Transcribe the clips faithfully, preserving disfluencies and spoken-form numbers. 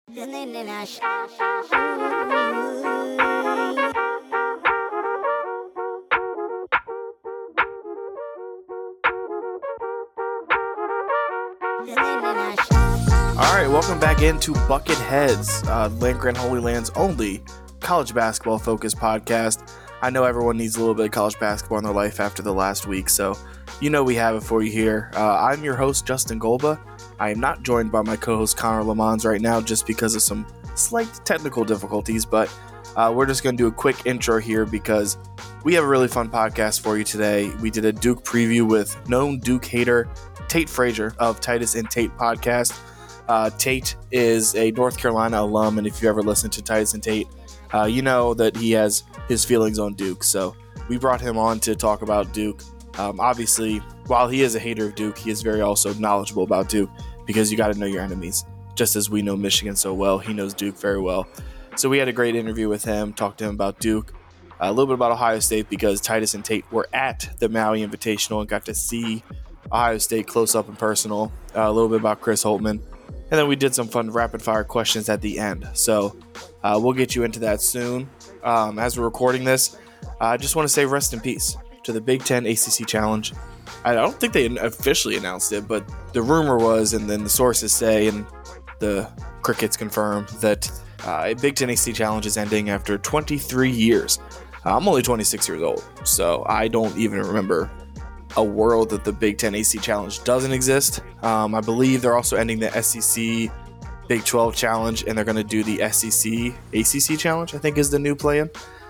All right, welcome back into Bucket Heads, uh, Land Grant Holy Land's only college basketball focused podcast. I know everyone needs a little bit of college basketball in their life after the last week, so you know we have it for you here. Uh, I'm your host, Justin Golba. I am not joined by my co-host, Connor Lamons, right now just because of some slight technical difficulties, but uh, we're just going to do a quick intro here because we have a really fun podcast for you today. We did a Duke preview with known Duke hater Tate Frazier of Titus and Tate podcast. Uh, Tate is a North Carolina alum, and if you ever listened to Titus and Tate, uh, you know that he has his feelings on Duke. So we brought him on to talk about Duke. Um, obviously, while he is a hater of Duke, he is very also knowledgeable about Duke because you got to know your enemies. Just as we know Michigan so well, he knows Duke very well. So we had a great interview with him, talked to him about Duke, a little bit about Ohio State because Titus and Tate were at the Maui Invitational and got to see Ohio State close up and personal, uh, a little bit about Chris Holtmann. And then we did some fun rapid-fire questions at the end. So uh, we'll get you into that soon. Um, as we're recording this, uh, I just want to say rest in peace to the Big Ten A C C Challenge. I don't think they officially announced it, but the rumor was, and then the sources say, and the crickets confirm, that uh, a Big Ten A C C Challenge is ending after twenty-three years. Uh, I'm only twenty-six years old, so I don't even remember a world that the Big Ten A C C Challenge doesn't exist. Um, I believe they're also ending the S E C Big twelve Challenge, and they're going to do the S E C A C C Challenge, I think is the new plan.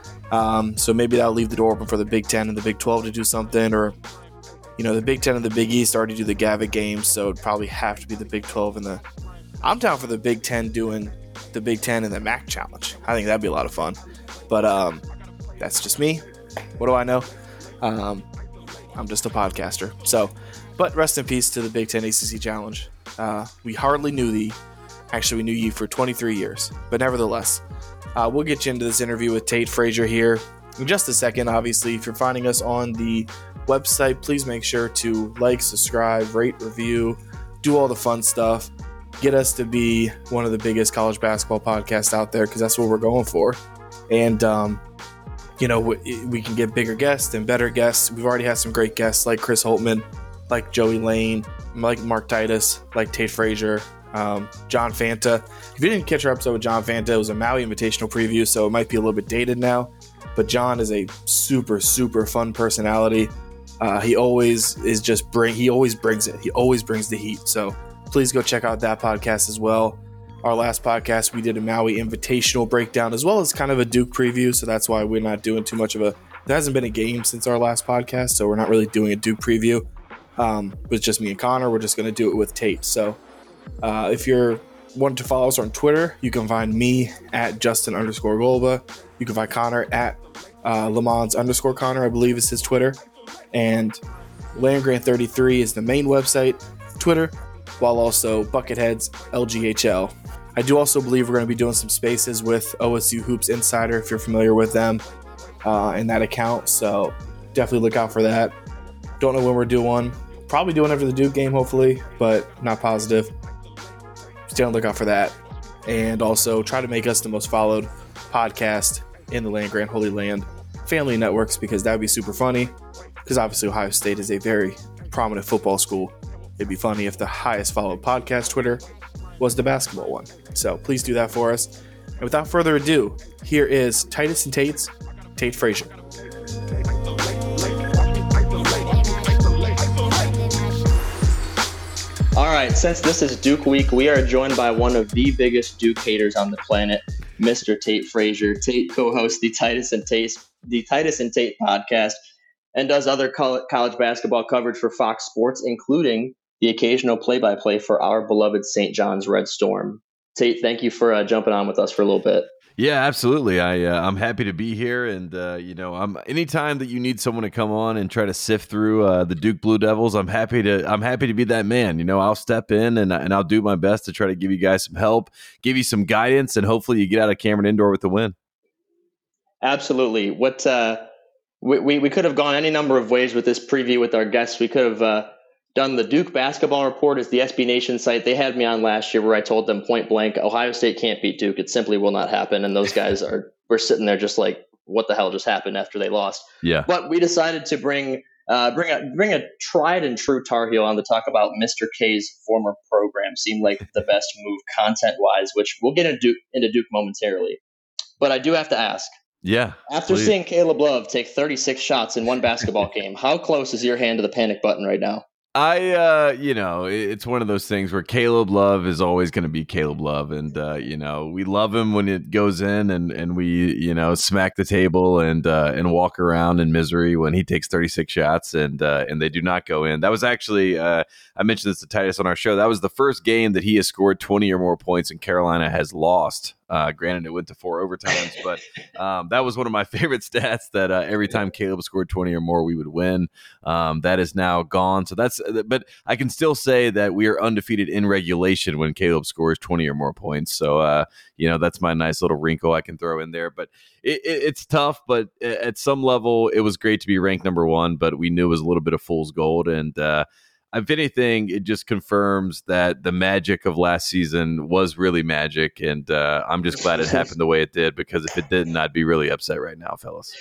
Um, so maybe that'll leave the door open for the Big Ten and the Big twelve to do something, or, you know, the Big Ten and the Big East already do the Gavitt games, so it'd probably have to be the Big twelve and the... I'm down for the Big Ten doing the Big Ten and the M A C Challenge. I think that'd be a lot of fun. But um, that's just me. What do I know? Um, I'm just a podcaster. So, but rest in peace to the Big Ten A C C Challenge. Uh, we hardly knew thee. Actually, we knew you for twenty-three years. But nevertheless, uh, we'll get you into this interview with Tate Frazier here in just a second. Obviously, if you're finding us on the website, please make sure to like, subscribe, rate, review, do all the fun stuff. Get us to be one of the biggest college basketball podcasts out there because that's what we're going for. And, um, you know, we, we can get bigger guests and better guests. We've already had some great guests like Chris Holtmann, like Joey Lane, like Mark Titus, like Tate Frazier, um, John Fanta. If you didn't catch our episode with John Fanta, it was a Maui Invitational preview, so it might be a little bit dated now. But John is a super, super fun personality. Uh, he always is just bring. He always brings it. He always brings the heat. So please go check out that podcast as well. Our last podcast, we did a Maui Invitational breakdown as well as kind of a Duke preview. So that's why we're not doing too much of a, there hasn't been a game since our last podcast. So we're not really doing a Duke preview. Um, with just me and Connor, we're just going to do it with Tate. So uh, if you're wanting to follow us on Twitter, you can find me at Justin underscore Golba. You can find Connor at uh, Lamons underscore Connor, I believe is his Twitter. And Land Grant thirty-three is the main website, Twitter, while also Bucketheads L G H L. I do also believe we're going to be doing some spaces with O S U Hoops Insider, if you're familiar with them, uh, in that account. So definitely look out for that. Don't know when we're doing one. Probably doing after the Duke game, hopefully, but not positive. Stay on the lookout for that. And also try to make us the most followed podcast in the Land Grant Holy Land family networks, because that would be super funny. Because obviously Ohio State is a very prominent football school. It'd be funny if the highest followed podcast Twitter was the basketball one. So please do that for us. And without further ado, here is Titus and Tate's Tate Frazier. All right, since this is Duke week, we are joined by one of the biggest Duke haters on the planet, Mister Tate Frazier. Tate co-hosts the Titus and Tate, the Titus and Tate podcast, and does other college basketball coverage for Fox Sports, including the occasional play-by-play for our beloved Saint John's Red Storm. Tate, thank you for uh, jumping on with us for a little bit. Yeah, absolutely. I uh, I'm happy to be here, and uh, you know, I'm anytime that you need someone to come on and try to sift through uh, the Duke Blue Devils, I'm happy to I'm happy to be that man. You know, I'll step in and and I'll do my best to try to give you guys some help, give you some guidance, and hopefully you get out of Cameron Indoor with the win. Absolutely. What uh, we, we we could have gone any number of ways with this preview with our guests. We could have uh, done the Duke Basketball Report. Is the S B Nation site. They had me on last year where I told them point blank, Ohio State can't beat Duke. It simply will not happen. And those guys are were sitting there just like, what the hell just happened after they lost? Yeah. But we decided to bring uh, bring a bring a tried and true Tar Heel on to talk about Mister K's former program. Seemed like the best move content wise, which we'll get into Duke, into Duke momentarily. But I do have to ask. Yeah. After please. seeing Caleb Love take thirty-six shots in one basketball game, how close is your hand to the panic button right now? I, uh, you know, it's one of those things where Caleb Love is always going to be Caleb Love. And, uh, you know, we love him when it goes in and, and we, you know, smack the table and uh, and walk around in misery when he takes thirty-six shots and uh, and they do not go in. That was actually, uh, I mentioned this to Titus on our show, that was the first game that he has scored twenty or more points and Carolina has lost. Uh, granted, it went to four overtimes, but um, that was one of my favorite stats that uh, every time Caleb scored twenty or more, we would win. Um, that is now gone. So that's, but I can still say that we are undefeated in regulation when Caleb scores twenty or more points. So, uh, you know, that's my nice little wrinkle I can throw in there. But it, it, it's tough, but at some level, it was great to be ranked number one, but we knew it was a little bit of fool's gold. And, uh, if anything, it just confirms that the magic of last season was really magic, and uh, I'm just glad it happened the way it did, because if it didn't, I'd be really upset right now, fellas.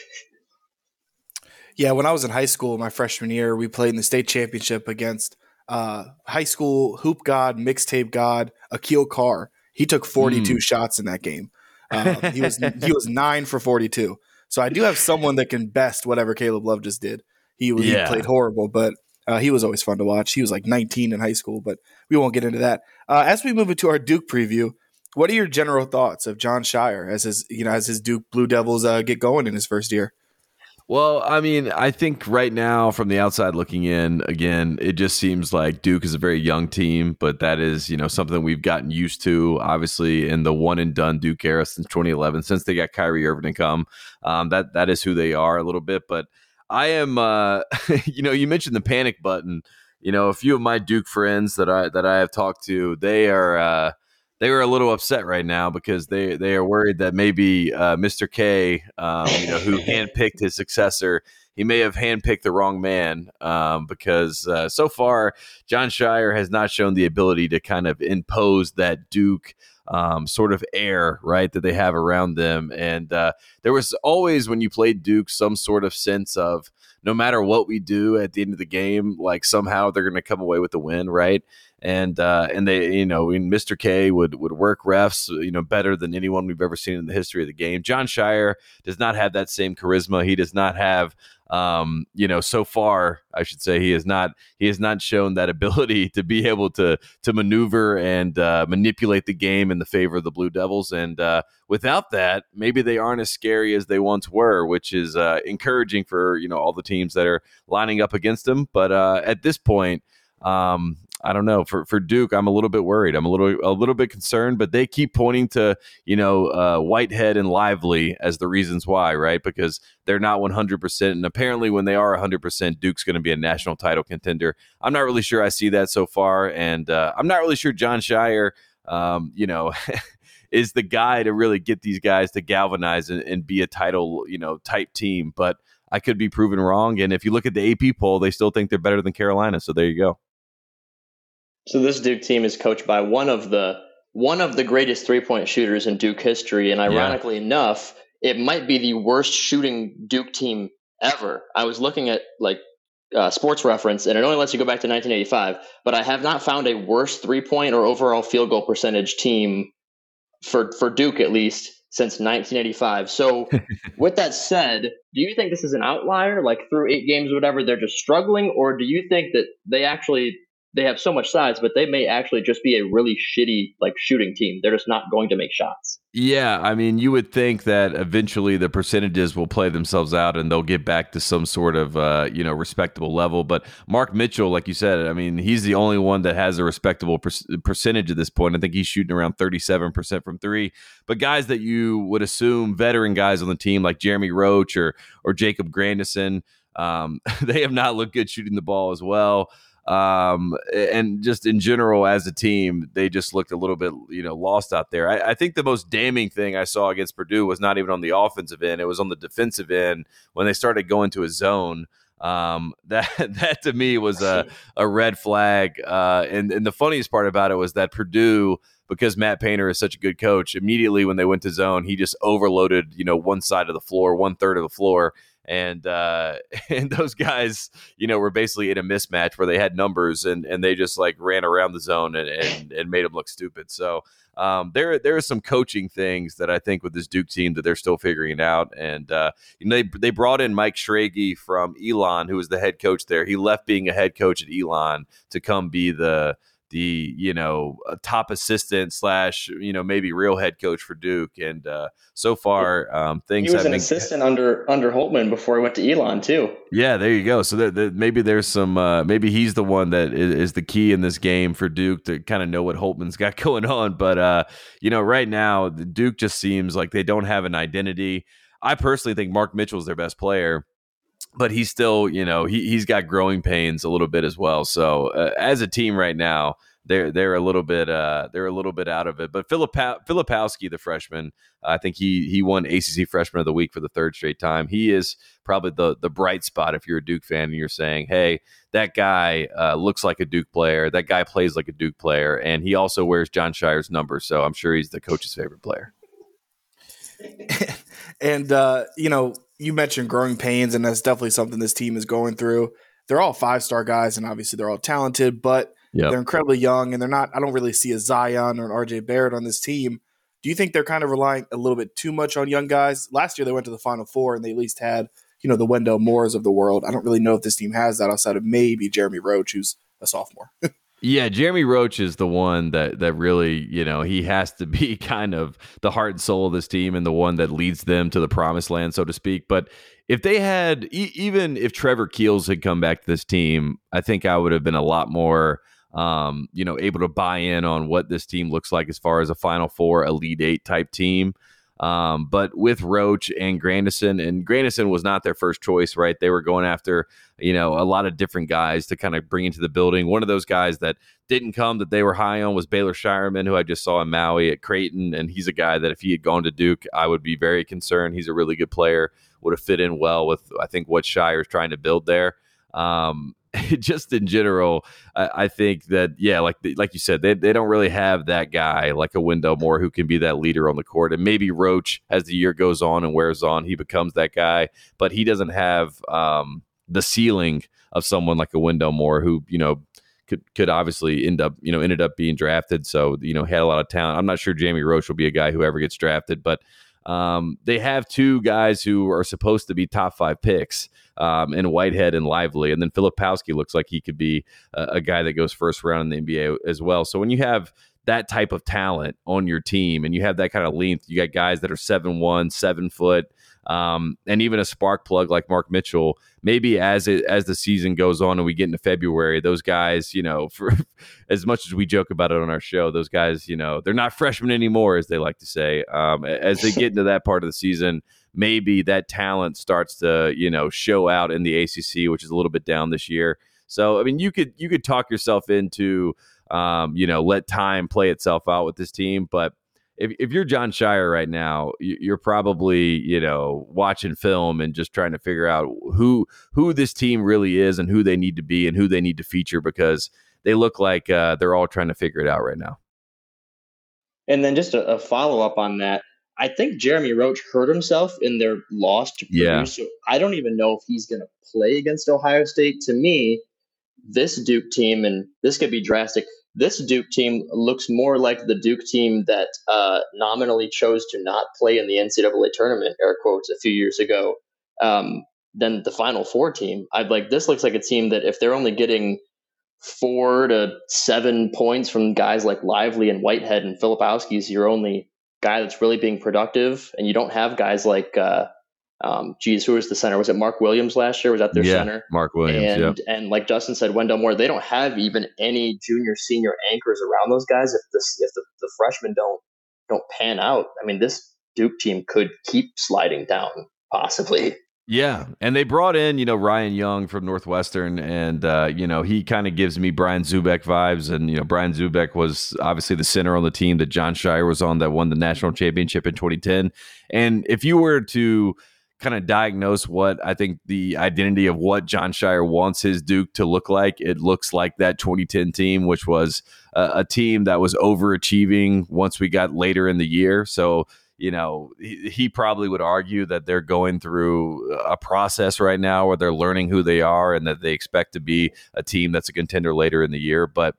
Yeah, when I was in high school, my freshman year, we played in the state championship against uh, high school hoop god, mixtape god, Akil Carr. He took forty-two mm. shots in that game. Uh, he was he was nine for forty-two. So I do have someone that can best whatever Caleb Love just did. He, yeah. he played horrible, but Uh, he was always fun to watch. He was like nineteen in high school, but we won't get into that. Uh, as we move into our Duke preview, what are your general thoughts of Jon Scheyer as his, you know, as his Duke Blue Devils uh, get going in his first year? Well, I mean, I think right now from the outside looking in, again, it just seems like Duke is a very young team, but that is, you know, something we've gotten used to, obviously, in the one and done Duke era since twenty eleven, since they got Kyrie Irving to come. Um, that that is who they are a little bit, but I am, uh, you know, you mentioned the panic button. You know, a few of my Duke friends that I that I have talked to, they are uh, they were a little upset right now because they they are worried that maybe uh, Mister K, um, you know, who handpicked his successor, he may have handpicked the wrong man um, because uh, so far Jon Scheyer has not shown the ability to kind of impose that Duke Um, sort of air, right, that they have around them. And uh, there was always, when you played Duke, some sort of sense of no matter what we do at the end of the game, like somehow they're going to come away with the win, right? And uh, and they, you know, Mister K would would work refs, you know, better than anyone we've ever seen in the history of the game. Jon Scheyer does not have that same charisma. He does not have, um, you know, so far, I should say, he has not he has not shown that ability to be able to to maneuver and uh, manipulate the game in the favor of the Blue Devils. And uh, without that, maybe they aren't as scary as they once were, which is uh, encouraging for, you know, all the teams that are lining up against them. But uh, at this point, um, I don't know. For for Duke, I'm a little bit worried. I'm a little a little bit concerned, but they keep pointing to, you know, uh, Whitehead and Lively as the reasons why, right? Because they're not one hundred percent, and apparently when they are one hundred percent, Duke's going to be a national title contender. I'm not really sure I see that so far, and uh, I'm not really sure Jon Scheyer, um, you know, is the guy to really get these guys to galvanize and, and be a title, you know, type team. But I could be proven wrong, and if you look at the A P poll, they still think they're better than Carolina. So there you go. So this Duke team is coached by one of the one of the greatest three-point shooters in Duke history, and ironically yeah. enough, it might be the worst shooting Duke team ever. I was looking at like uh, Sports Reference, and it only lets you go back to nineteen eighty-five, but I have not found a worse three-point or overall field goal percentage team for for Duke, at least, since nineteen eighty-five. So with that said, do you think this is an outlier, like through eight games or whatever, they're just struggling, or do you think that they actually they have so much size, but they may actually just be a really shitty like shooting team? They're just not going to make shots. Yeah, I mean, you would think that eventually the percentages will play themselves out and they'll get back to some sort of, uh, you know, respectable level. But Mark Mitchell, like you said, I mean, he's the only one that has a respectable per- percentage at this point. I think he's shooting around thirty-seven percent from three. But guys that you would assume, veteran guys on the team like Jeremy Roach or or Jacob Grandison, um, they have not looked good shooting the ball as well. Um, and just in general, as a team, they just looked a little bit, you know, lost out there. I, I think the most damning thing I saw against Purdue was not even on the offensive end. It was on the defensive end when they started going to a zone. Um, that that to me was a, a red flag. Uh, and, and the funniest part about it was that Purdue, because Matt Painter is such a good coach, immediately when they went to zone, he just overloaded, you know, one side of the floor, one third of the floor. And uh, and those guys, you know, were basically in a mismatch where they had numbers and, and they just like ran around the zone and, and, and made them look stupid. So um, there there are some coaching things that I think with this Duke team that they're still figuring out. And uh, you know, they they brought in Mike Schrage from Elon, who was the head coach there. He left being a head coach at Elon to come be the the, you know, top assistant slash, you know, maybe real head coach for Duke. And uh, so far, um, things he was have an been, assistant under under Holtman before he went to Elon too. Yeah, there you go. So there, there, maybe there's some, uh, maybe he's the one that is, is the key in this game for Duke to kind of know what Holtman's got going on. But, uh, you know, right now, the Duke just seems like they don't have an identity. I personally think Mark Mitchell's their best player, but he's still, you know, he, he's got growing pains a little bit as well. So uh, as a team right now, they're they're a little bit uh, they're a little bit out of it. But Filip Filipowski, the freshman, I think he he won A C C Freshman of the Week for the third straight time. He is probably the the bright spot if you're a Duke fan and you're saying, hey, that guy uh, looks like a Duke player. That guy plays like a Duke player, and he also wears Jon Scheyer's number. So I'm sure he's the coach's favorite player. And uh, you know, you mentioned growing pains, and that's definitely something this team is going through. They're all five-star guys, and obviously they're all talented, but yep. they're incredibly young, and they're not – I don't really see a Zion or an R J Barrett on this team. Do you think they're kind of relying a little bit too much on young guys? Last year they went to the Final Four, and they at least had, you know, the Wendell Moores of the world. I don't really know if this team has that outside of maybe Jeremy Roach, who's a sophomore. Yeah, Jeremy Roach is the one that that really, you know, he has to be kind of the heart and soul of this team and the one that leads them to the promised land, so to speak. But if they had, e- even if Trevor Keels had come back to this team, I think I would have been a lot more, um, you know, able to buy in on what this team looks like as far as a Final Four, Elite Eight type team. Um, but with Roach and Grandison, and Grandison was not their first choice, right? They were going after, you know, a lot of different guys to kind of bring into the building. One of those guys that didn't come that they were high on was Baylor Shireman, who I just saw in Maui at Creighton. And he's a guy that if he had gone to Duke, I would be very concerned. He's a really good player, would have fit in well with, I think, what Shire is trying to build there. Um, just in general, I, I think that, yeah, like like you said, they, they don't really have that guy like a Wendell Moore who can be that leader on the court. And maybe Roach, as the year goes on and wears on, he becomes that guy. But he doesn't have um, the ceiling of someone like a Wendell Moore who, you know, could could obviously end up, you know, ended up being drafted. So, you know, had a lot of talent. I'm not sure Jamie Roach will be a guy who ever gets drafted, but Um, they have two guys who are supposed to be top five picks, um, in Whitehead and Lively. And then Filipowski looks like he could be a, a guy that goes first round in the N B A as well. So when you have that type of talent on your team and you have that kind of length, you got guys that are seven one, seven foot, um, and even a spark plug like Mark Mitchell. Maybe as it as the season goes on and we get into February, those guys, you know, for as much as we joke about it on our show, those guys, you know, they're not freshmen anymore, as they like to say. Um, as they get into that part of the season, maybe that talent starts to, you know, show out in the A C C, which is a little bit down this year. So, I mean, you could you could talk yourself into, um, you know, let time play itself out with this team, but If, if you're Jon Scheyer right now, you're probably, you know, watching film and just trying to figure out who who this team really is and who they need to be and who they need to feature, because they look like uh, they're all trying to figure it out right now. And then just a, a follow up on that, I think Jeremy Roach hurt himself in their loss to Purdue. Yeah. So I don't even know if he's going to play against Ohio State. To me, this Duke team, and this could be drastic, this Duke team looks more like the Duke team that uh, nominally chose to not play in the N C double A tournament, air quotes, a few years ago, um, than the Final Four team. I'd like this looks like a team that if they're only getting four to seven points from guys like Lively and Whitehead and Filipowski's your only guy that's really being productive, and you don't have guys like uh, Um, geez, who was the center? Was it Mark Williams last year? Was that their yeah, center? Mark Williams, and, yeah. And like Justin said, Wendell Moore, they don't have even any junior, senior anchors around those guys. If this, if the, the freshmen don't don't pan out, I mean, this Duke team could keep sliding down, possibly. Yeah, and they brought in, you know, Ryan Young from Northwestern, and, uh, you know, he kind of gives me Brian Zubek vibes, and, you know, Brian Zubek was obviously the center on the team that Jon Scheyer was on that won the national championship in twenty ten. And if you were to kind of diagnose what I think the identity of what Jon Scheyer wants his Duke to look like, it looks like that twenty ten team, which was a, a team that was overachieving once we got later in the year. So, you know, he, he probably would argue that they're going through a process right now where they're learning who they are and that they expect to be a team that's a contender later in the year. But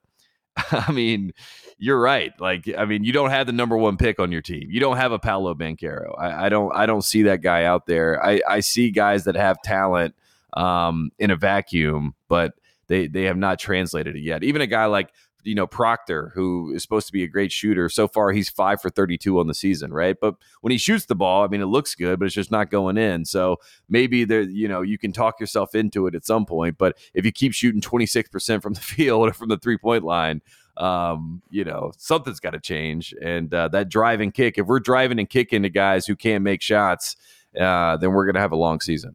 I mean, you're right. Like, I mean, you don't have the number one pick on your team. You don't have a Paolo Banchero. I, I don't. I don't see that guy out there. I, I see guys that have talent um, in a vacuum, but they they have not translated it yet. Even a guy like, you know, Proctor, who is supposed to be a great shooter. So far, he's five for thirty-two on the season, right? But when he shoots the ball, I mean, it looks good, but it's just not going in. So maybe there, you know, you can talk yourself into it at some point. But if you keep shooting twenty-six percent from the field or from the three point line, um, you know, something's got to change. And uh, that drive and kick, if we're driving and kicking to guys who can't make shots, uh, then we're going to have a long season.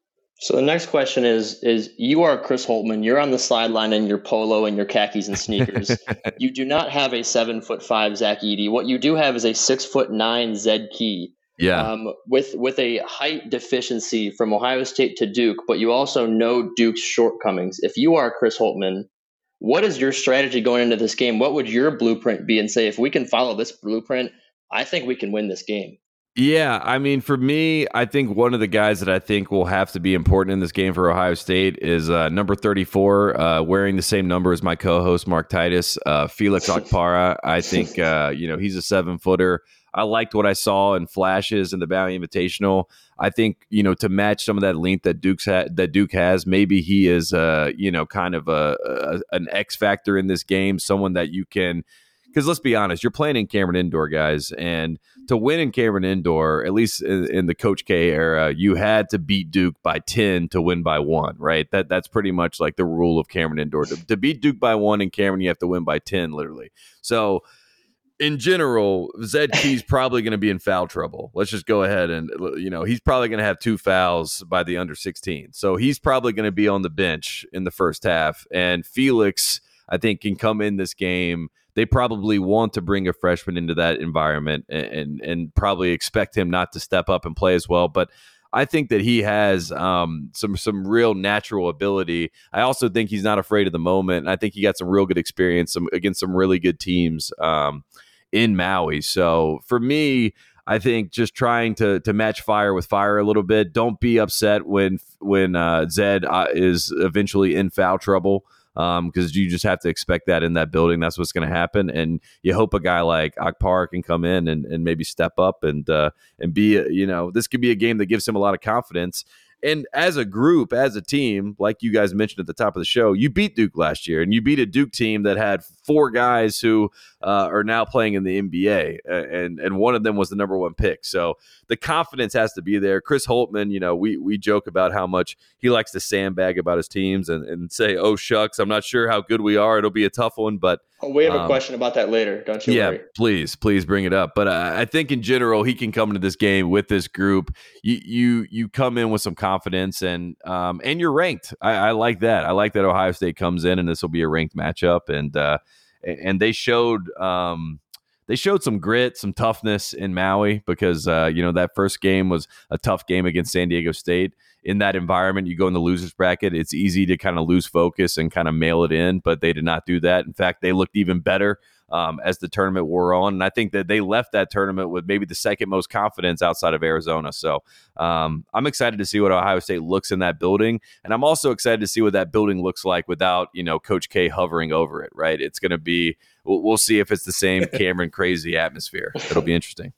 So the next question is, is you are Chris Holtmann. You're on the sideline in your polo and your khakis and sneakers. You do not have a seven foot five Zach Edey. What you do have is a six foot nine Zed Key. Yeah. Um, with with a height deficiency from Ohio State to Duke, but you also know Duke's shortcomings. If you are Chris Holtmann, what is your strategy going into this game? What would your blueprint be? And say, if we can follow this blueprint, I think we can win this game. Yeah, I mean, for me, I think one of the guys that I think will have to be important in this game for Ohio State is uh, number thirty-four, uh, wearing the same number as my co-host, Mark Titus, uh, Felix Okpara. I think, uh, you know, he's a seven-footer. I liked what I saw in flashes in the Valley Invitational. I think, you know, to match some of that length that Duke's ha- that Duke has, maybe he is, uh, you know, kind of a, a an X factor in this game, someone that you can. Because let's be honest, you're playing in Cameron Indoor, guys, and to win in Cameron Indoor, at least in, in the Coach K era, you had to beat Duke by ten to win by one, right? That that's pretty much like the rule of Cameron Indoor. To, to beat Duke by one in Cameron, you have to win by ten, literally. So, in general, Zed Key's probably going to be in foul trouble. Let's just go ahead and, you know, he's probably going to have two fouls by the under sixteen. So he's probably going to be on the bench in the first half. And Felix, I think, can come in this game. They probably want to bring a freshman into that environment and, and and probably expect him not to step up and play as well. But I think that he has um, some some real natural ability. I also think he's not afraid of the moment. And I think he got some real good experience some, against some really good teams um, in Maui. So for me, I think just trying to to match fire with fire a little bit. Don't be upset when when uh, Zed uh, is eventually in foul trouble. Because um, you just have to expect that in that building. That's what's going to happen. And you hope a guy like Okpara can come in and, and maybe step up and uh, and be, you know, this could be a game that gives him a lot of confidence. And as a group, as a team, like you guys mentioned at the top of the show, you beat Duke last year, and you beat a Duke team that had four guys who uh, are now playing in the N B A, and and one of them was the number one pick. So the confidence has to be there. Chris Holtmann, you know, we we joke about how much he likes to sandbag about his teams and, and say, oh, shucks, I'm not sure how good we are. It'll be a tough one, but oh, we have um, a question about that later. Don't you yeah, worry. please, please bring it up. But uh, I think in general, he can come into this game with this group. You you you come in with some confidence, and um and you're ranked. I, I like that. I like that Ohio State comes in, and this will be a ranked matchup. And uh, and they showed um they showed some grit, some toughness in Maui because uh, you know that first game was a tough game against San Diego State. In that environment, you go in the losers bracket, it's easy to kind of lose focus and kind of mail it in, but they did not do that. In fact, they looked even better um, as the tournament wore on. And I think that they left that tournament with maybe the second most confidence outside of Arizona. So um, I'm excited to see what Ohio State looks in that building. And I'm also excited to see what that building looks like without, you know, Coach K hovering over it, right? It's going to be, we'll, we'll see if it's the same Cameron crazy atmosphere. It'll be interesting.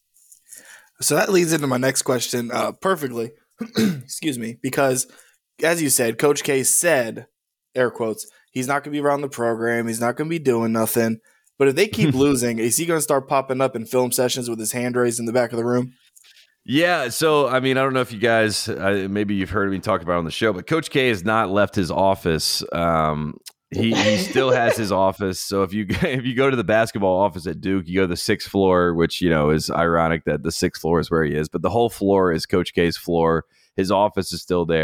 So that leads into my next question uh, perfectly. Excuse me, because as you said, Coach K said, air quotes, he's not going to be around the program. He's not going to be doing nothing. But if they keep losing, is he going to start popping up in film sessions with his hand raised in the back of the room? Yeah, so, I mean, I don't know if you guys, uh, maybe you've heard me talk about it on the show, but Coach K has not left his office. Um, he he still has his office. So if you if you go to the basketball office at Duke, you go to the sixth floor, which, you know, is ironic that the sixth floor is where he is. But the whole floor is Coach K's floor. His office is still there.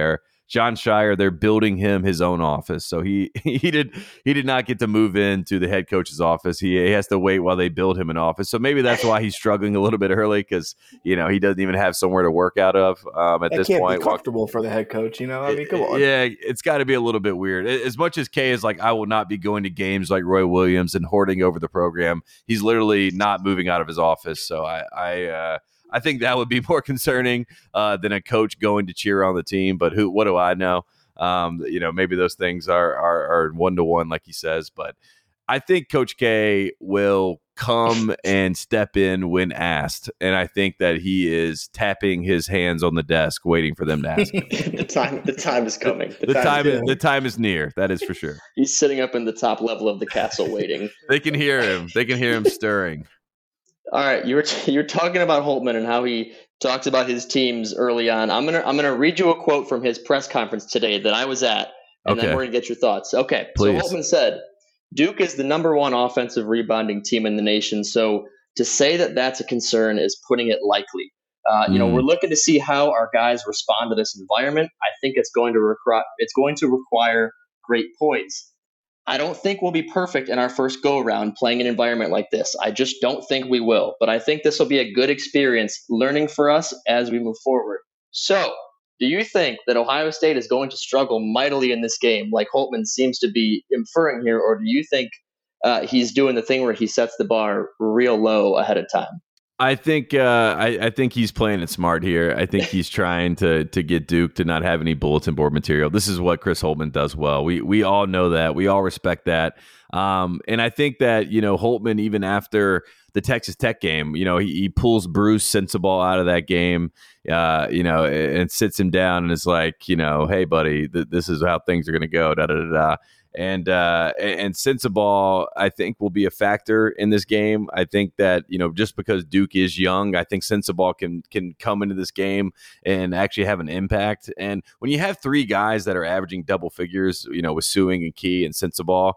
John Shire, they're building him his own office. So he he did he did not get to move into the head coach's office. He, he has to wait while they build him an office. So maybe that's why he's struggling a little bit early, because you know he doesn't even have somewhere to work out of um, at that this can't point. Be comfortable for the head coach, you know. I mean, come on. Yeah, it's got to be a little bit weird. As much as K is like, I will not be going to games like Roy Williams and hoarding over the program. He's literally not moving out of his office. So I I uh, I think that would be more concerning uh, than a coach going to cheer on the team. But who? What do I know? Um, you know, maybe those things are are are one to one, like he says. But I think Coach K will come and step in when asked, and I think that he is tapping his hands on the desk, waiting for them to ask him. the time, the time is coming. The, the time, time is, the time is near. That is for sure. He's sitting up in the top level of the castle, waiting. They can hear him. They can hear him stirring. All right, you were t- you're talking about Holtmann and how he talks about his teams early on. I'm gonna I'm gonna read you a quote from his press conference today that I was at, and okay. then we're gonna get your thoughts. Okay, Please. So Holtmann said, Duke is the number one offensive rebounding team in the nation, so to say that that's a concern is putting it lightly. Uh, you mm. know, we're looking to see how our guys respond to this environment. I think it's going to require it's going to require great poise. I don't think we'll be perfect in our first go-around playing an environment like this. I just don't think we will. But I think this will be a good experience learning for us as we move forward. So, do you think that Ohio State is going to struggle mightily in this game, like Holtmann seems to be inferring here, or do you think uh, he's doing the thing where he sets the bar real low ahead of time? I think uh, I, I think he's playing it smart here. I think he's trying to to get Duke to not have any bulletin board material. This is what Chris Holtmann does well. We we all know that. We all respect that. Um, and I think that, you know, Holtmann, even after the Texas Tech game, you know, he, he pulls Bruce Sensabaugh out of that game, uh, you know, and, and sits him down and is like, you know, hey, buddy, th- this is how things are going to go, da da da da. And uh, and Sensabaugh, I think, will be a factor in this game. I think that, you know, just because Duke is young, I think Sensabaugh can can come into this game and actually have an impact. And when you have three guys that are averaging double figures, you know, with Sewing and Key and Sensabaugh,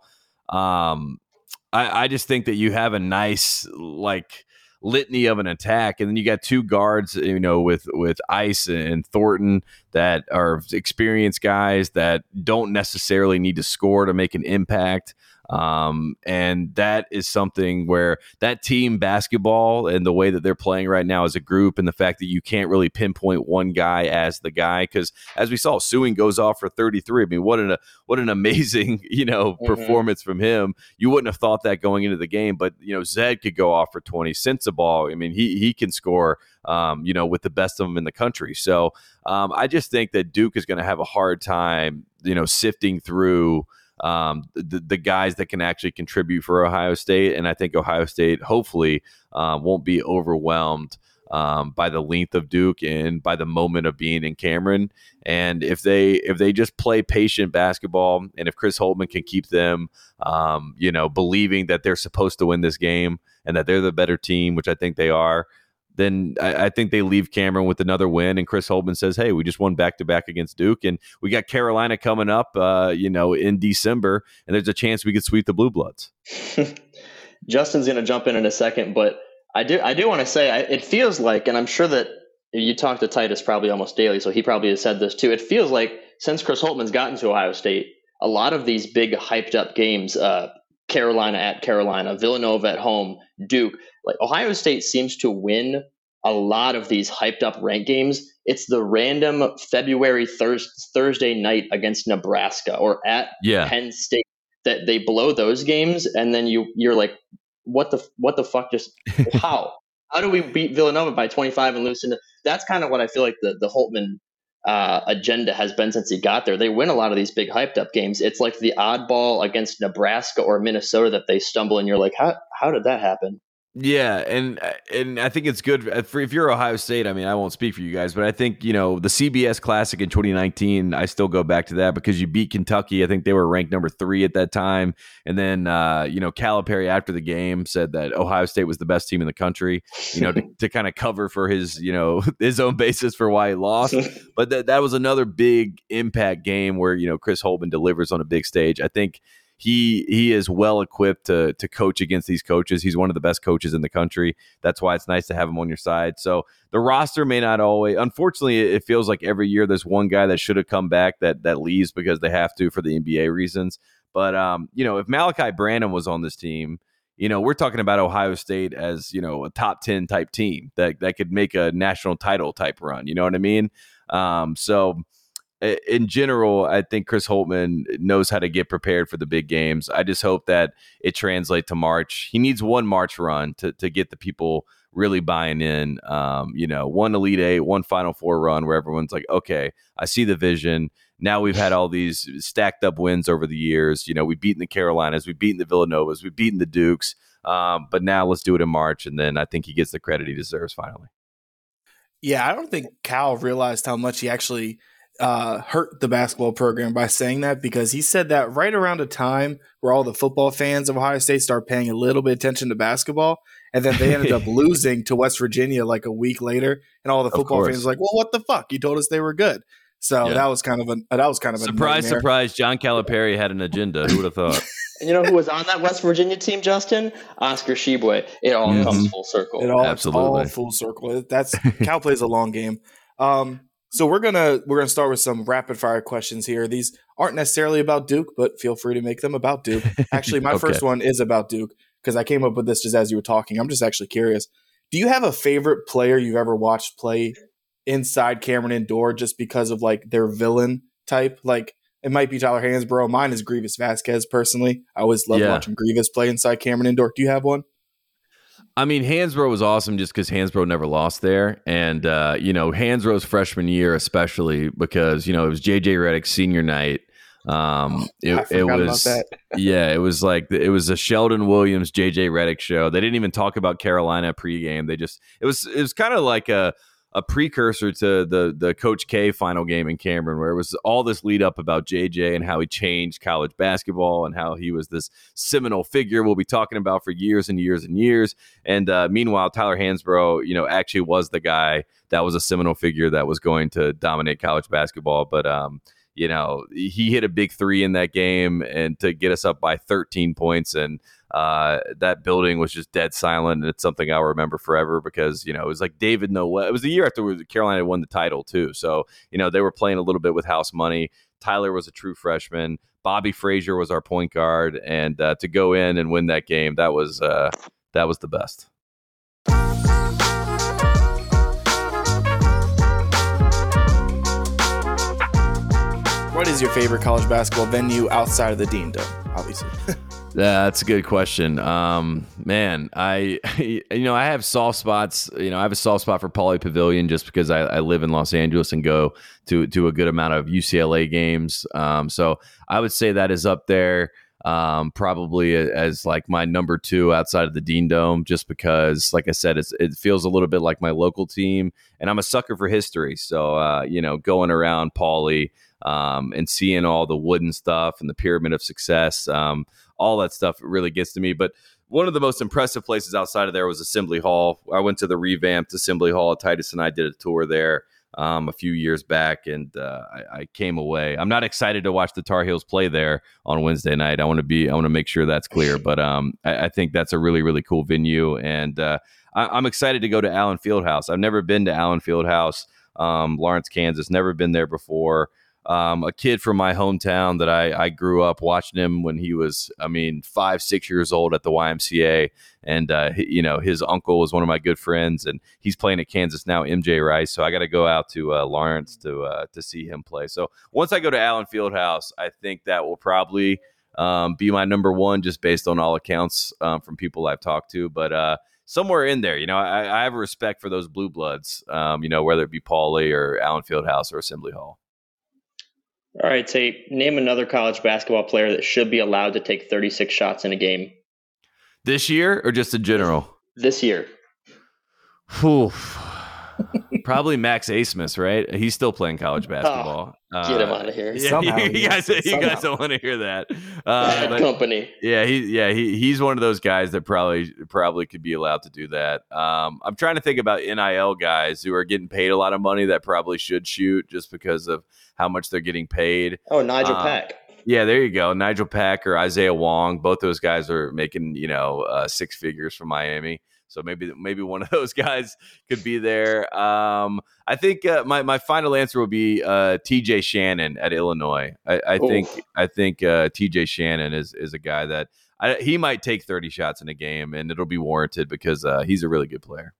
um, I, I just think that you have a nice, like, litany of an attack, and then you got two guards, you know, with with Ice and Thornton that are experienced guys that don't necessarily need to score to make an impact. Um, and that is something where that team basketball and the way that they're playing right now as a group, and the fact that you can't really pinpoint one guy as the guy, because as we saw, Sewing goes off for thirty-three. I mean, what an what an amazing, you know, mm-hmm. performance from him. You wouldn't have thought that going into the game, but you know, Zed could go off for twenty. Sensabaugh, I mean, he he can score, um, you know, with the best of them in the country. So um, I just think that Duke is going to have a hard time, you know, sifting through um, the, the guys that can actually contribute for Ohio State. And I think Ohio State hopefully uh, won't be overwhelmed um, by the length of Duke and by the moment of being in Cameron. And if they if they just play patient basketball, and if Chris Holtmann can keep them, um, you know, believing that they're supposed to win this game and that they're the better team, which I think they are, then I, I think they leave Cameron with another win. And Chris Holtmann says, hey, we just won back-to-back against Duke, and we got Carolina coming up, uh, you know, in December, and there's a chance we could sweep the Blue Bloods. Justin's going to jump in in a second, but I do I do want to say, I, it feels like, and I'm sure that you talk to Titus probably almost daily, so he probably has said this too, it feels like since Chris Holtmann's gotten to Ohio State, a lot of these big hyped-up games, uh, Carolina at Carolina, Villanova at home, Duke, like Ohio State seems to win a lot of these hyped up ranked games. It's the random February thurs- Thursday night against Nebraska or at yeah. Penn State that they blow those games, and then you you're like, what the what the fuck? Just how how do we beat Villanova by twenty-five and lose? To, that's kind of what I feel like the the Holtmann uh, agenda has been since he got there. They win a lot of these big hyped up games. It's like the oddball against Nebraska or Minnesota that they stumble, and you're like, how how did that happen? Yeah, and and I think it's good for, if you're Ohio State. I mean, I won't speak for you guys, but I think, you know, the C B S Classic in twenty nineteen, I still go back to that because you beat Kentucky. I think they were ranked number three at that time. And then, uh, you know, Calipari after the game said that Ohio State was the best team in the country, you know, to, to kind of cover for his, you know, his own basis for why he lost. But that, that was another big impact game where, you know, Chris Holtmann delivers on a big stage. I think, he he is well equipped to to coach against these coaches. He's one of the best coaches in the country. That's why it's nice to have him on your side. So the roster may not always, unfortunately, it feels like every year there's one guy that should have come back that that leaves because they have to for the N B A reasons. But um, you know, if Malachi Branham was on this team, you know, we're talking about Ohio State as, you know, a top ten type team that that could make a national title type run. You know what I mean? Um, so in general, I think Chris Holtmann knows how to get prepared for the big games. I just hope that it translates to March. He needs one March run to to get the people really buying in. Um, you know, one Elite Eight, one Final Four run where everyone's like, okay, I see the vision. Now we've had all these stacked up wins over the years. You know, we've beaten the Carolinas, we've beaten the Villanovas, we've beaten the Dukes. Um, but now let's do it in March. And then I think he gets the credit he deserves finally. Yeah, I don't think Cal realized how much he actually uh, hurt the basketball program by saying that, because he said that right around a time where all the football fans of Ohio State start paying a little bit of attention to basketball. And then they ended up losing to West Virginia like a week later. And all the football fans were like, well, what the fuck? You told us they were good. So yeah. that was kind of a that was kind of a surprise. Nightmare. Surprise! John Calipari had an agenda. Who would have thought? And you know who was on that West Virginia team, Justin? Oscar Tshiebwe. It all mm-hmm. comes full circle. It all, Absolutely, all full circle. That's Cal plays a long game. Um, so we're gonna we're gonna start with some rapid fire questions here. These aren't necessarily about Duke, but feel free to make them about Duke. Actually, my okay. first one is about Duke because I came up with this just as you were talking. I'm just actually curious. Do you have a favorite player you've ever watched play inside Cameron Indoor just because of like their villain type? Like it might be Tyler Hansbrough. Mine is Grievous Vasquez personally. I always love yeah. watching Grievous play inside Cameron Indoor. Do you have one? I mean, Hansbrough was awesome just because Hansbrough never lost there. And, uh, you know, Hansbrough's freshman year, especially because, you know, it was J J Redick's senior night. Um, it, I it was, about that. yeah, it was like, it was a Sheldon Williams, J J Redick show. They didn't even talk about Carolina pregame. They just, it was, it was kind of like a, a precursor to the the Coach K final game in Cameron, where it was all this lead up about J J and how he changed college basketball and how he was this seminal figure we'll be talking about for years and years and years. And uh, meanwhile, Tyler Hansbrough, you know, actually was the guy that was a seminal figure that was going to dominate college basketball. But, um, you know, he hit a big three in that game and to get us up by thirteen points. And uh, that building was just dead silent. And it's something I'll remember forever because, you know, it was like David Noel. It was the year after Carolina won the title, too. So, you know, they were playing a little bit with house money. Tyler was a true freshman. Bobby Frazier was our point guard. And uh, to go in and win that game, that was uh, that was the best. What is your favorite college basketball venue outside of the Dean Dome, obviously? Yeah, that's a good question. Um, man, I, you know, I have soft spots. You know, I have a soft spot for Pauley Pavilion just because I, I live in Los Angeles and go to to a good amount of U C L A games. Um, so I would say that is up there, um, probably as like my number two outside of the Dean Dome, just because, like I said, it's, it feels a little bit like my local team, and I'm a sucker for history. So, uh, you know, going around Pauley um, and seeing all the wooden stuff and the Pyramid of Success. Um, all that stuff really gets to me. But one of the most impressive places outside of there was Assembly Hall. I went to the revamped Assembly Hall. Titus and I did a tour there um, a few years back, and uh, I, I came away. I'm not excited to watch the Tar Heels play there on Wednesday night. I want to be. I want to make sure that's clear. But um, I, I think that's a really, really cool venue, and uh, I, I'm excited to go to Allen Fieldhouse. I've never been to Allen Fieldhouse, um, Lawrence, Kansas. Never been there before. Um, a kid from my hometown that I, I grew up watching him when he was, I mean, five, six years old at the Y M C A. And, uh, he, you know, his uncle was one of my good friends, and he's playing at Kansas now, M J Rice. So I got to go out to uh, Lawrence to uh, to see him play. So once I go to Allen Fieldhouse, I think that will probably um, be my number one, just based on all accounts um, from people I've talked to. But uh, somewhere in there, you know, I, I have a respect for those blue bloods, um, you know, whether it be Pauley or Allen Fieldhouse or Assembly Hall. All right, Tate, name another college basketball player that should be allowed to take thirty-six shots in a game. This year or just in general? This year. Whew. Probably Max Asmus, right? He's still playing college basketball. Oh, get uh, him out of here. Yeah, you, you guys, you guys don't want to hear that. Uh, Bad company. Yeah, he, yeah, he, he's one of those guys that probably probably could be allowed to do that. Um, I'm trying to think about N I L guys who are getting paid a lot of money that probably should shoot just because of how much they're getting paid. Oh, Nigel um, Pack. Yeah, there you go. Nigel Pack or Isaiah Wong. Both those guys are making, you know, uh, six figures from Miami. So maybe maybe one of those guys could be there. Um, I think uh, my my final answer will be uh, T J Shannon at Illinois. I, I think I think uh, T J Shannon is is a guy that I, he might take thirty shots in a game, and it'll be warranted because uh, he's a really good player.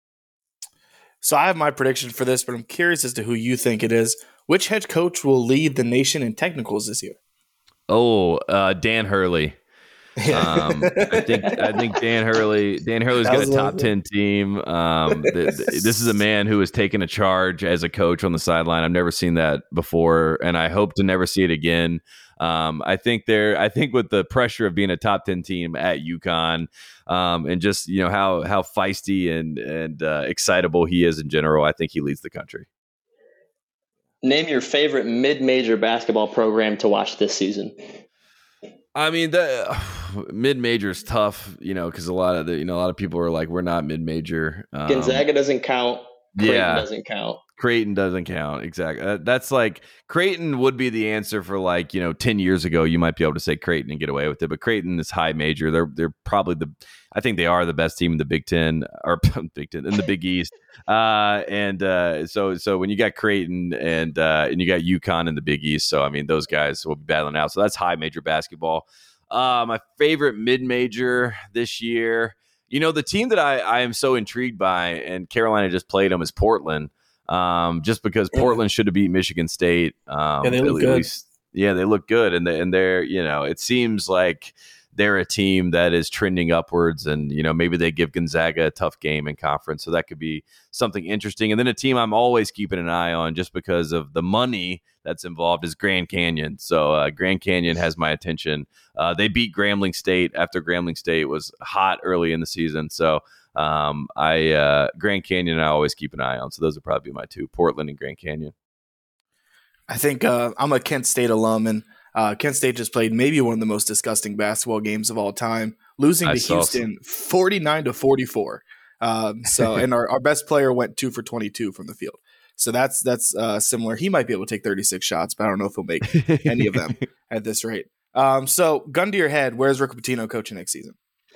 So I have my prediction for this, but I'm curious as to who you think it is. Which head coach will lead the nation in technicals this year? Oh, uh, Dan Hurley. um, I think I think Dan Hurley Dan Hurley's got a top ten team. Um, th- th- this is a man who has taken a charge as a coach on the sideline. I've never seen that before, and I hope to never see it again. Um, I think there. I think with the pressure of being a top ten team at UConn, um, and just you know how how feisty and and uh, excitable he is in general, I think he leads the country. Name your favorite mid-major basketball program to watch this season. I mean, the uh, mid-major is tough, you know, because a lot of the, you know, a lot of people are like, we're not mid-major. Um, Gonzaga doesn't count. Creighton yeah, doesn't count. Creighton doesn't count. Exactly. Uh, that's like Creighton would be the answer for like, you know, ten years ago, you might be able to say Creighton and get away with it. But Creighton is high major. They're they're probably the, I think they are the best team in the Big Ten or Big Ten in the Big East. Uh, and uh, so so when you got Creighton and uh, and you got UConn in the Big East, so I mean those guys will be battling out. So that's high major basketball. Uh, my favorite mid major this year, you know, the team that I, I am so intrigued by, and Carolina just played them, is Portland. Um, just because Portland should have beat Michigan State. Um, yeah, they look good. Least, yeah, they look good, and they, and they're you know it seems like they're a team that is trending upwards, and you know maybe they give Gonzaga a tough game in conference, so that could be something interesting. And then a team I'm always keeping an eye on, just because of the money that's involved, is Grand Canyon. So uh, Grand Canyon has my attention. Uh, they beat Grambling State after Grambling State was hot early in the season, so. Um, I uh, Grand Canyon I always keep an eye on. So those would probably be my two, Portland and Grand Canyon. I think uh, I'm a Kent State alum, and uh, Kent State just played maybe one of the most disgusting basketball games of all time, losing to Houston forty-nine to forty-four. Um, so, and our, our best player went two for twenty-two from the field. So that's that's uh, similar. He might be able to take thirty-six shots, but I don't know if he'll make any of them at this rate. Um, so, gun to your head, where's Rick Pitino coaching next season?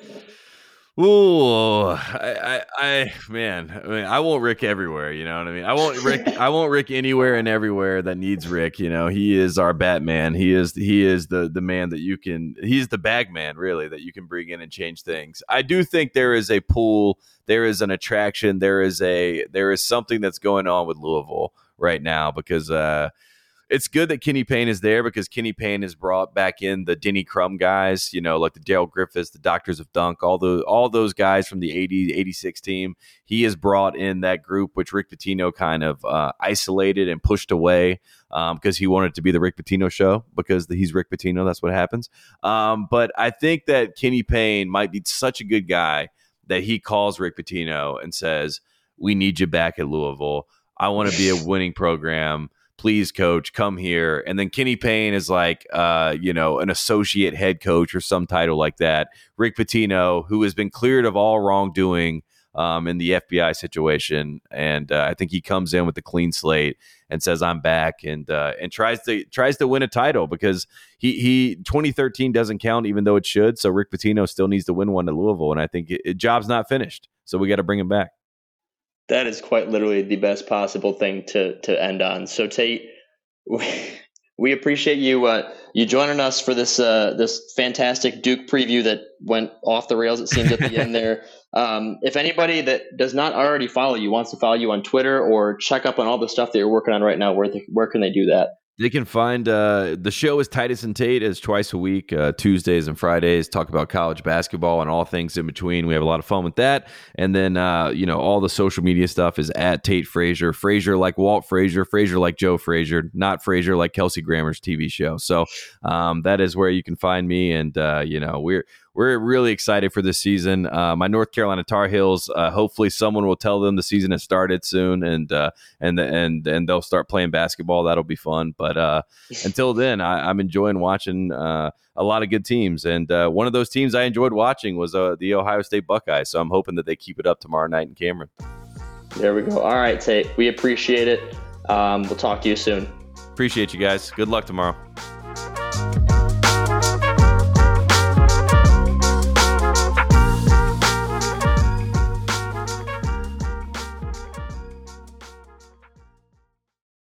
Ooh, I, I, I, man, I mean, I won't Rick everywhere. You know what I mean? I won't Rick, I won't Rick anywhere and everywhere that needs Rick. You know, he is our Batman. He is, he is the the man that you can. He's the bag man, really, that you can bring in and change things. I do think there is a pull, there is an attraction, there is a, there is something that's going on with Louisville right now because. uh It's good that Kenny Payne is there because Kenny Payne has brought back in the Denny Crum guys, you know, like the Daryl Griffiths, the Doctors of Dunk, all those all those guys from the eighty, eighty-six team. He has brought in that group, which Rick Pitino kind of uh, isolated and pushed away because um, he wanted it to be the Rick Pitino show because the, he's Rick Pitino. That's what happens. Um, but I think that Kenny Payne might be such a good guy that he calls Rick Pitino and says, we need you back at Louisville. I want to be a winning program. Please, coach, come here. And then Kenny Payne is like, uh, you know, an associate head coach or some title like that. Rick Pitino, who has been cleared of all wrongdoing um, in the F B I situation, and uh, I think he comes in with a clean slate and says, "I'm back," and uh, and tries to tries to win a title because he he twenty thirteen doesn't count, even though it should. So Rick Pitino still needs to win one at Louisville, and I think it, it, job's not finished. So we got to bring him back. That is quite literally the best possible thing to to end on. So Tate, we, we appreciate you uh, you joining us for this uh, this fantastic Duke preview that went off the rails, it seems, at the end there. Um, if anybody that does not already follow you wants to follow you on Twitter or check up on all the stuff that you're working on right now, where th- where can they do that? They can find uh, the show is Titus and Tate is twice a week, uh, Tuesdays and Fridays. Talk about college basketball and all things in between. We have a lot of fun with that. And then uh, you know all the social media stuff is at Tate Frazier. Frazier like Walt Frazier, Frazier like Joe Frazier, not Frazier like Kelsey Grammer's T V show. So um, that is where you can find me. And uh, you know we're. We're really excited for this season. Uh, my North Carolina Tar Heels. Uh, hopefully, someone will tell them the season has started soon, and uh, and and and they'll start playing basketball. That'll be fun. But uh, until then, I, I'm enjoying watching uh, a lot of good teams. And uh, one of those teams I enjoyed watching was uh, the Ohio State Buckeyes. So I'm hoping that they keep it up tomorrow night in Cameron. There we go. All right, Tate. We appreciate it. Um, we'll talk to you soon. Appreciate you guys. Good luck tomorrow.